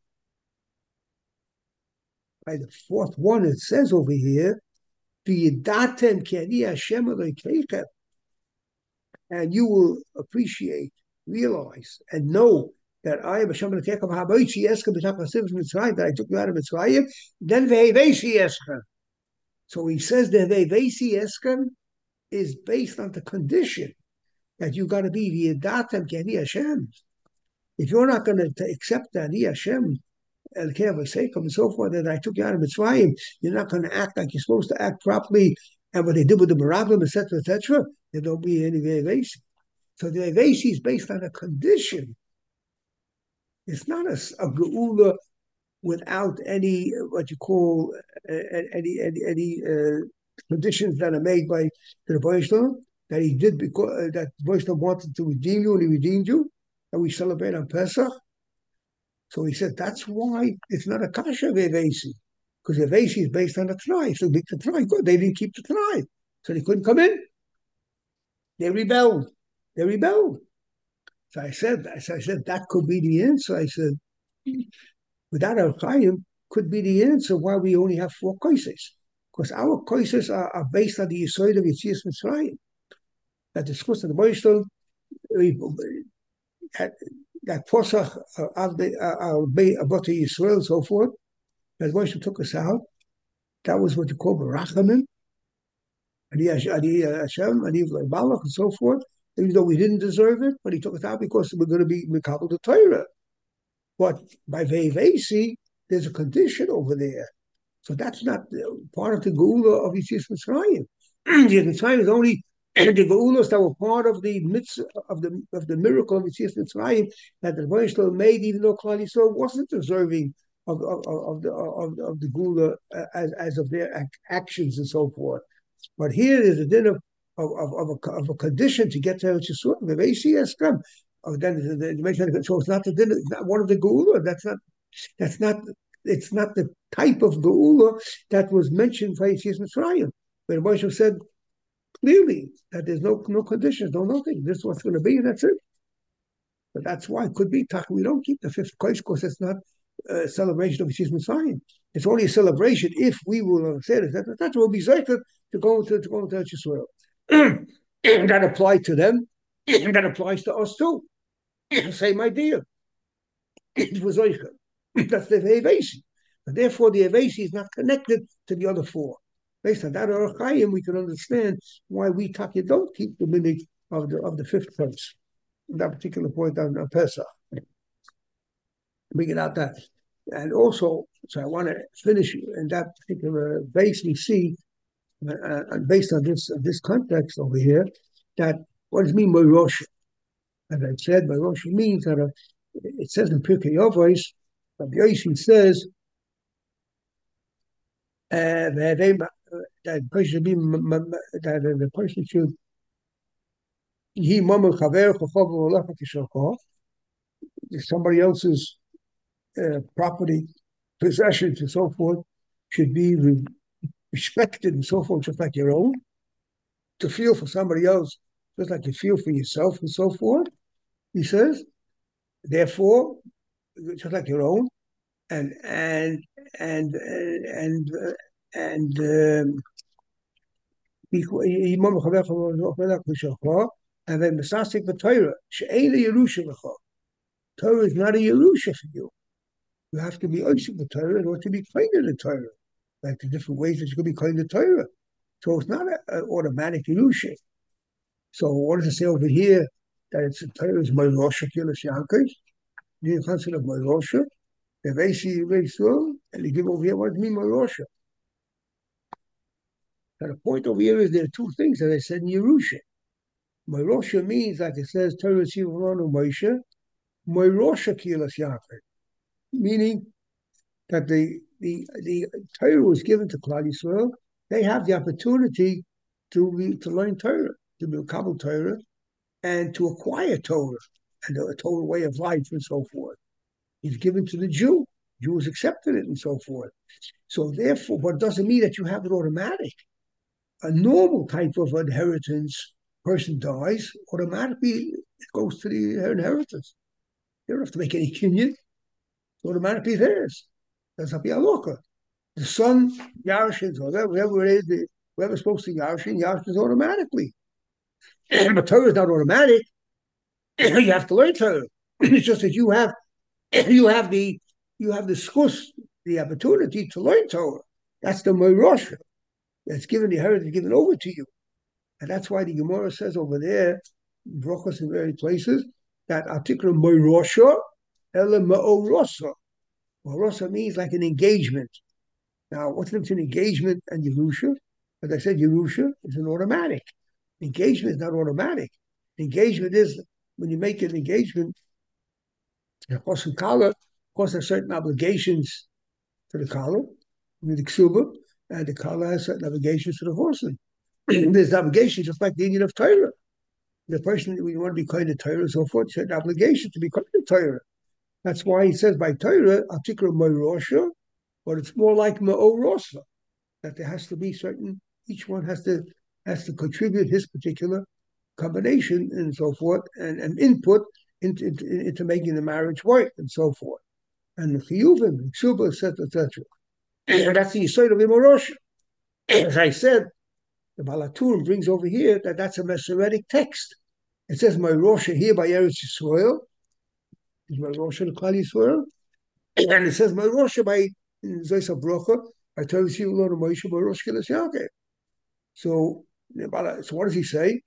by the fourth one, it says over here, V'yidatem ki ani Hashem Elokeichem, and you will appreciate, realize, and know that I am Hashem Elokeichem Haboitzi Eschem B'tach HaSivos Mitzrayim, that I took you out of Mitzrayim. Then Ve'evesi Eschem. So he says the Ve'evesi Eschem is based on the condition that you got to be V'yidatem ki ani Hashem. If you're not going to accept that Ani Hashem, El Kev and so forth, that I took you out of Mitzrayim, you're not going to act like you're supposed to act properly, and what they did with the Meraglim, et cetera, et cetera, there don't be any Ve'evesi. So the Ve'evesi is based on a condition. It's not a, a Geula without any, what you call, uh, any any, any uh, conditions that are made by the Boishlam, that he did because uh, that Boishlam wanted to redeem you and he redeemed you, that we celebrate on Pesach. So he said that's why it's not a kasha Ve'evesi, because Ve'evesi is based on the Tanai. So the Tanai, good, they didn't keep the Tanai, so they couldn't come in. They rebelled. They rebelled. So I said, so I said that could be the answer. I said, without our Chaim, could be the answer why we only have four koises, because our koises are, are based on the Yisod of Yitzias Mitzrayim. That the schus of the Boishtel, that that Posach of the about the Yisrael and so forth, that Moshe took us out. That was what you call Barachamim, and Hashem, and Balak, and so forth. Even though we didn't deserve it, but he took us out because we're going to be Mikabel the Torah. But by Ve'evesi, there's a condition over there. So that's not part of the Geula of Yitzias Mitzrayim. The Mitzrayim is only the Geulas that were part of the mitzvah of the of the miracle of Yitzias Mitzrayim that the Boishlo made, even though Klal Yisrael wasn't deserving of of, of the of, of the Geula as as of their actions and so forth. But here is a din of of of, of, a, of a condition to get to Yisrael. The A C S come. Oh, then the, the, so it's not the din, it's not one of the Geula. That's not that's not it's not the type of Geula that was mentioned by Yitzias Mitzrayim. But Moshe said clearly that there's no no conditions, no nothing. This is what's going to be, and that's it. But that's why it could be tak. We don't keep the fifth kodesh because it's not a celebration of Yitzias Mitzrayim. It's only a celebration if we will say it. That that will be zeicher to go to to go to Israel. That applied to them. That applies to us too. Same idea. It was zeicher. That's the Ve'evesi. And therefore, the Ve'evesi is not connected to the other four. Based on that Orach Chaim, we can understand why we Taki don't keep the minute of the of the fifth place. That particular point on, on Pesach. Bring it out that. And also, so I want to finish in that particular base we see, uh, based on this uh, this context over here, that what does it mean by Rosh? As I said, by Rosh means that uh, it says in Pirkei Avos, Rabbi Yossi says, uh, that the person should be that the person should he mamu chaver chachov v'olach kishalko. Somebody else's uh, property, possessions, and so forth should be respected and so forth, just like your own, to feel for somebody else, just like you feel for yourself and so forth. He says, therefore, just like your own, and and and and uh, and um, and then Masasik Torah, She'ela Yerusha Lecha. Torah is not a Yerusha for you. You have to be Oishik the Torah in order to be kind of the Torah. Like the different ways that you can be kind of Torah. So it's not an automatic Yerusha. So what does it say over here? That it's Torah is Moirosha Kilas Yankers. The concept of Moirosha. The Vesi Vesu, and they give over here what does it mean Moirosha. Now the point over here is there are two things that I said in Yerusha. Moirosha means, like it says, Torah Sivronu Moshe, Moirosha Kilas Yankers. Meaning that the the the Torah was given to Klal Yisrael. They have the opportunity to be, to learn Torah, to be a Kabbalah Torah, and to acquire Torah and a Torah way of life and so forth. It's given to the Jew. Jews accepted it and so forth. So therefore, but it doesn't mean that you have it automatic. A normal type of inheritance, person dies, automatically it goes to the inheritance. You don't have to make any kinyan. It's automatically theirs. That's a halacha. The son Yarshins, or whatever it is, the, whoever's supposed to Yarshin, Yarshins automatically. But Torah is not automatic. You have to learn Torah. It's just that you have you have the you have the schus, the opportunity to learn Torah. That's the Moirosha. That's given the heritage given over to you. And that's why the Gemara says over there, brachos in various places, that article Moirosha, ele Ma'orosa. Ma'orosa means like an engagement. Now, what's the difference between engagement and Yerusha? As I said, Yerusha is an automatic. Engagement is not automatic. Engagement is when you make an engagement, of course, in Kala, of course, there are certain obligations to the Kala, with the Ksuba, and the Kala has certain obligations to the horseman. There's obligations just like the Indian of Torah. The person, when you want to be kind of Torah and so forth, certain obligation to be kind of Torah. That's why he says by Torah, Atikra Moirosha, but it's more like Ma'orosa, that there has to be certain, each one has to has to contribute his particular combination and so forth, and, and input into, into, into making the marriage work and so forth. And the Chiyuvim, Ksuba, et cetera, et cetera. And that's the Yisod of Imorosha. As I said, the Balaturim brings over here that that's a Masoretic text. It says Moirosha here by Eretz Yisrael. Is Moirosha the Klal Yisrael? And it says Moirosha by Zoysa Brocha, by Torah Yisrael of Moshe Moirosha Kilas Yaakov. So, so what does he say?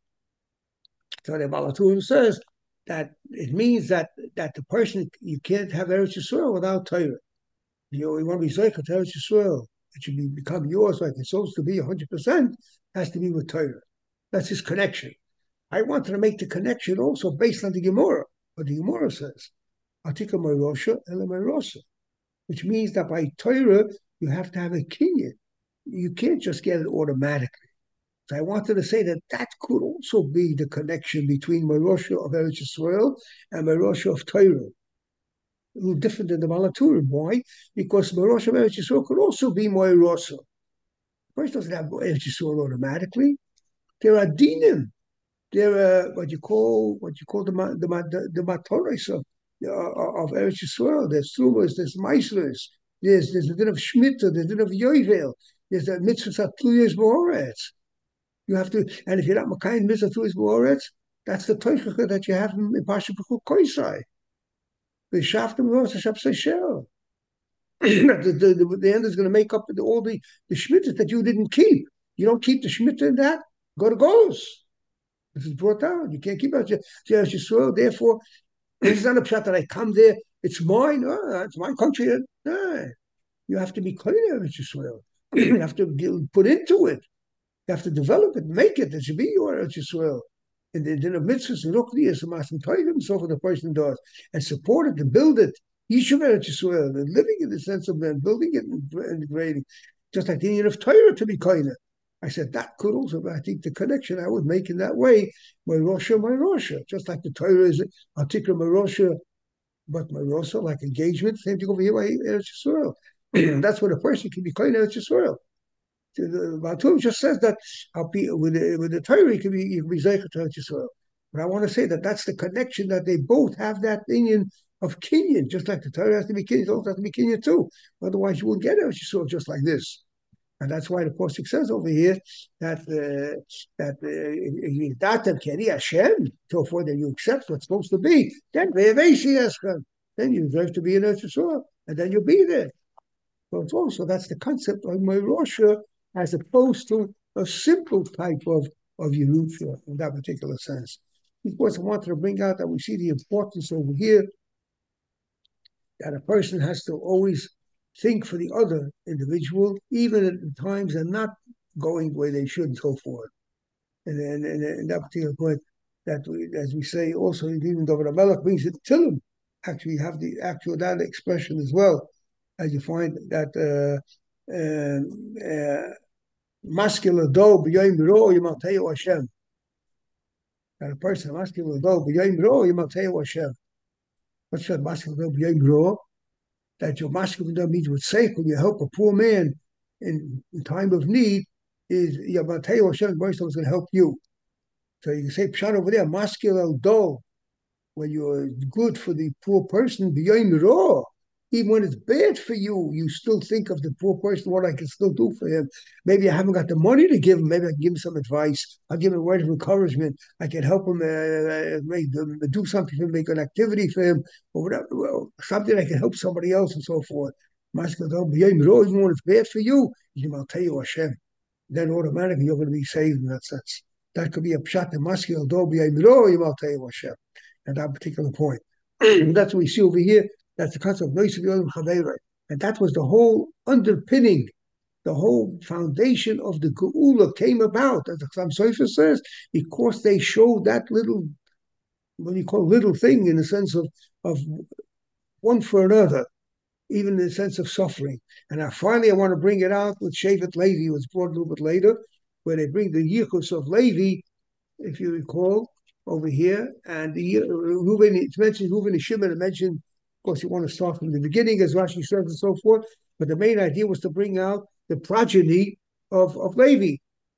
So the Balaturim says that it means that that the person, you can't have Eretz Yisrael without Torah. You know, you want to be Zoycha to Eretz Yisrael. It should be, become yours like it's supposed to be one hundred percent, has to be with Torah. That's his connection. I wanted to make the connection also based on the Gemara. What the Gemara says, Atika Moirosha Ele Moirosa, which means that by Torah, you have to have a kinyan. You can't just get it automatically. So I wanted to say that that could also be the connection between Moirosha of Eretz Yisrael and Moirosha of Torah. A little different than the Malaturim. Why? Because Moirosha of Eretz Yisrael could also be Moirosha. First, doesn't have Eretz Yisrael automatically. There are dinim. There are what you call what you call the the the, the matoris of uh, of Eretz Yisrael. There's Trumas, there's Meisers, there's there's a din of Shemitah, there's a din of Yovel, there's the mitzvahs of Tluyas B'Oretz. You have to, and if you're not Makayin mitzvah Tluyas B'Oretz, that's the Teichach that you have in Pasha B'Chul Koisai. The Shaftim Rosh Hashem Seyshel. The the the end is going to make up all the the Shemitah that you didn't keep. You don't keep the Shemitah in that, go to Golos. This is brought down. You can't keep it as Yisrael. Therefore, it's not a pshat that I come there. It's mine. Oh, it's my country. No. You have to be clear of Yisrael. You have to get, put into it. You have to develop it, make it. It should be your Yisrael. And the din of mitzvahs and rukniyas and masim toivim, so for the person does, and support it and build it. Yishuv Yisrael, and living in the sense of man, building it and, and grading, just like the union of Torah to be kinder. I said that could also be, I think the connection I would make in that way, my Rosha, my Rosha, just like the Torah is article my Rosha, but my Rosha, like engagement, same thing over here by Eretz Yisrael. That's what a person can be kind of Eretz Yisrael. the Batum just says that with the, with the Torah, you can be you can be Zeicher to Yisrael. But I want to say that that's the connection that they both have that union of Kenyan, just like the Torah has to be Kenyan, it also has to be Kenyan too. Otherwise, you won't get Eretz Yisrael just like this. And that's why the Pasuk says over here that uh, that Datam Keri Hashem, so forth, that you accept what's supposed to be, then then you deserve to be in Eretz Yisrael, and then you'll be there. So it's also that's the concept of Morosha as opposed to a simple type of of Yerusha in that particular sense. Of course, I wanted to bring out that we see the importance over here that a person has to always think for the other individual, even at the times they're not going the way they should and so forth. And then and, and, that particular point, that we, as we say also, even though the Melech brings it to them, actually have the actual that expression as well, as you find that masculine do b'yom ro yimalteu Hashem. That a person masculine do b'yom ro yimalteu Hashem. What's that masculine do b'yom ro? That your masculine do means with sake when you help a poor man in, in time of need, is yimalteu Hashem. Most of us going to help you. So you can say pshat over there, masculine do, when you're good for the poor person b'yom ro. Even when it's bad for you, you still think of the poor person, what I can still do for him. Maybe I haven't got the money to give him. Maybe I can give him some advice. I'll give him a word of encouragement. I can help him uh, make, um, do something for him, make an activity for him, or whatever. Well, something I can help somebody else and so forth. Even when it's bad for you, I'll tell you Hashem. Then automatically you're going to be saved in that sense. That could be a pshat in masculine do I'll tell you Hashem at that particular point. And that's what we see over here. That's the concept of Noisiv Yolim Chaveiroi. And that was the whole underpinning, the whole foundation of the Geula came about, as the Chassam Sofer says, because they showed that little, what do you call little thing in the sense of, of one for another, even in the sense of suffering. And now finally I want to bring it out with Shevet Levi, who was brought a little bit later, where they bring the Yichus of Levi, if you recall, over here. And the Reuven, it's mentioned Reuven and Shimon, it mentioned. Of course, you want to start from the beginning, as Rashi says, and so forth. But the main idea was to bring out the progeny of, of Levi.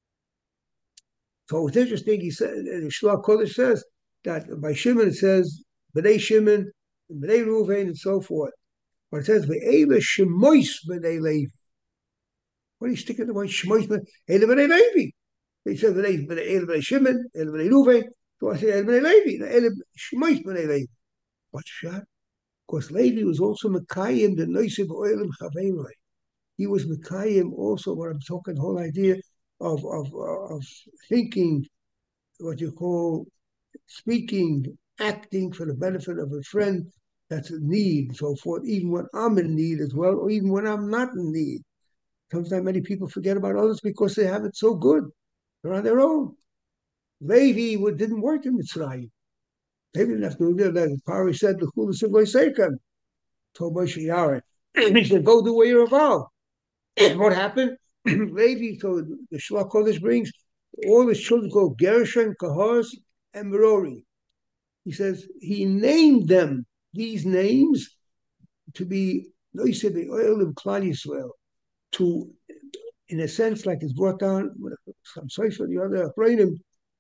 So it's interesting. He said, the Shlach Kodesh says that by Shimon it says Bnei Shimon, Bnei Reuven, and so forth. But it says Ve'ela Shemois Bnei Levi. What are you sticking the word Shemois Bnei Levi? He said Bnei Bnei Shimon, Bnei Reuven. So I say Bnei Levi, Shemois Bnei Levi. What's that? Because Levi was also Mekayim, the Noisiv Oilim Chaveiroi. He was Mekayim also, what I'm talking, the whole idea of, of, of thinking, what you call speaking, acting for the benefit of a friend that's in need, and so forth, even when I'm in need as well, or even when I'm not in need. Sometimes many people forget about others because they have it so good. They're on their own. Levi didn't work in Mitzrayim. They didn't have to do that. Pari said, the Chula Sivloi Seikam. Told Moshe Yared. He said, go do what you're involved. What happened? Levi, so the Shlach Kodesh brings all his children called Gershon, Kahaz, and Merori. He says, he named them, these names, to be, no, he said, the oil of Klal Yisrael, to, in a sense, like it's brought down, I'm sorry for the other Abraham,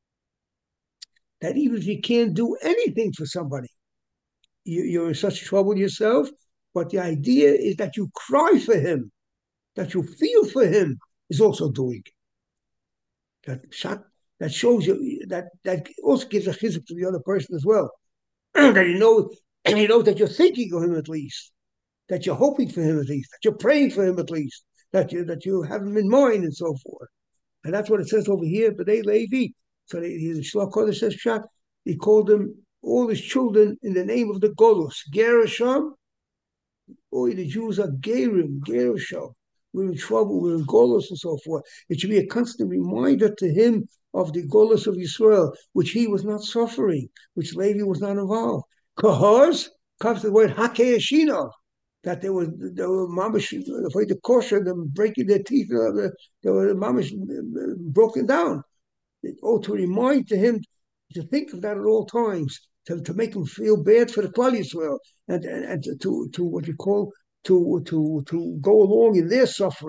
that even if you can't do anything for somebody, you, you're in such trouble yourself, but the idea is that you cry for him, that you feel for him, is also doing. That that shows you, that, that also gives a chizuk to the other person as well. That you know, and you know that you're thinking of him at least, that you're hoping for him at least, that you're praying for him at least, that you, that you have him in mind and so forth. And that's what it says over here, B'nai Levi. So the Shlach Kodesh says, Pshat, he called them, all his children, in the name of the Golus. Gerashom, oh, the Jews are Gerim, Gerashom. We're in trouble, we're in Golus and so forth. It should be a constant reminder to him of the Golus of Yisrael, which he was not suffering, which Levi was not involved. Kahaz comes to the word Hakeyashino, that they were, they were mamish, afraid to kosher them, breaking their teeth, they were mamish broken down. Oh, to remind to him to think of that at all times, to, to make him feel bad for the Klal Yisrael, and and, and to, to to what you call to to to go along in their suffering,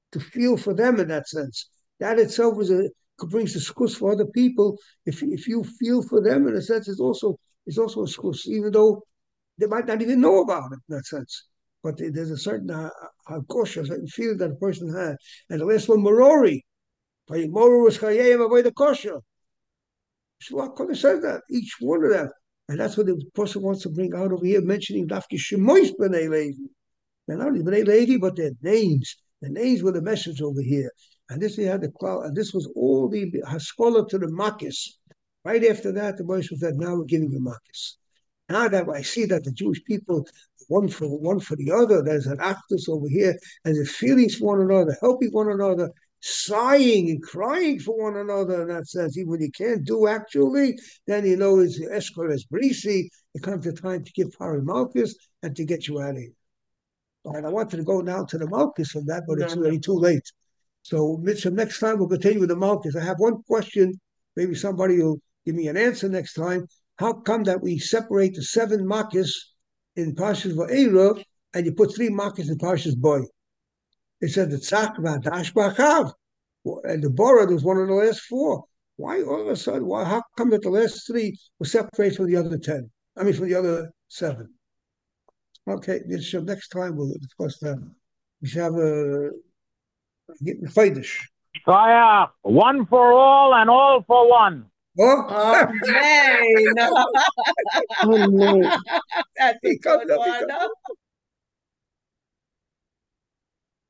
to feel for them in that sense. That itself is a brings a skus for other people. If if you feel for them in a sense, it's also it's also a skus, even though they might not even know about it in that sense. But there's a certain uh, uh, a certain feeling that a person had. And the last one, Morori. Morori was chayim avoid the kosher. Shlomo Kodesh says that, each one of them. And that's what the person wants to bring out over here, mentioning Dafki Shemois B'nai Levi. And not only B'nai Levi, but their names. The names were the message over here. And this they had the cloud, and this was all the Haskalah to the Makis. Right after that, the Moshe said, now we're giving the Makis. Now that I see that the Jewish people, one for one for the other, there's an actus over here, and there's feelings for one another, helping one another, sighing and crying for one another in that sense. Even when you can't do actually, then you know it's Eshkor as Brisi. It comes the time to give Pari Malchus and to get you out of here. And I wanted to go now to the Malchus from that, but it's already too late. So, Mitchell, next time we'll continue with the Malchus. I have one question. Maybe somebody will give me an answer next time. How come that we separate the seven Malchus in Parshas Va'era and you put three Malchus in Parshas Boy? It said the Tzachva, Dash Bachav, and the Borah was one of the last four. Why all of a sudden? Why? How come that the last three were separated from the other ten? I mean, from the other seven. Okay, next time we'll discuss that. We should have a get the Faidish. Fire, one for all and all for one. Oh, Amen. Amen. That's a He comes good up, he one. comes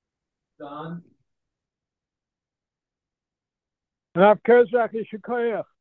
Don? Rav Kezak is Shikoyach.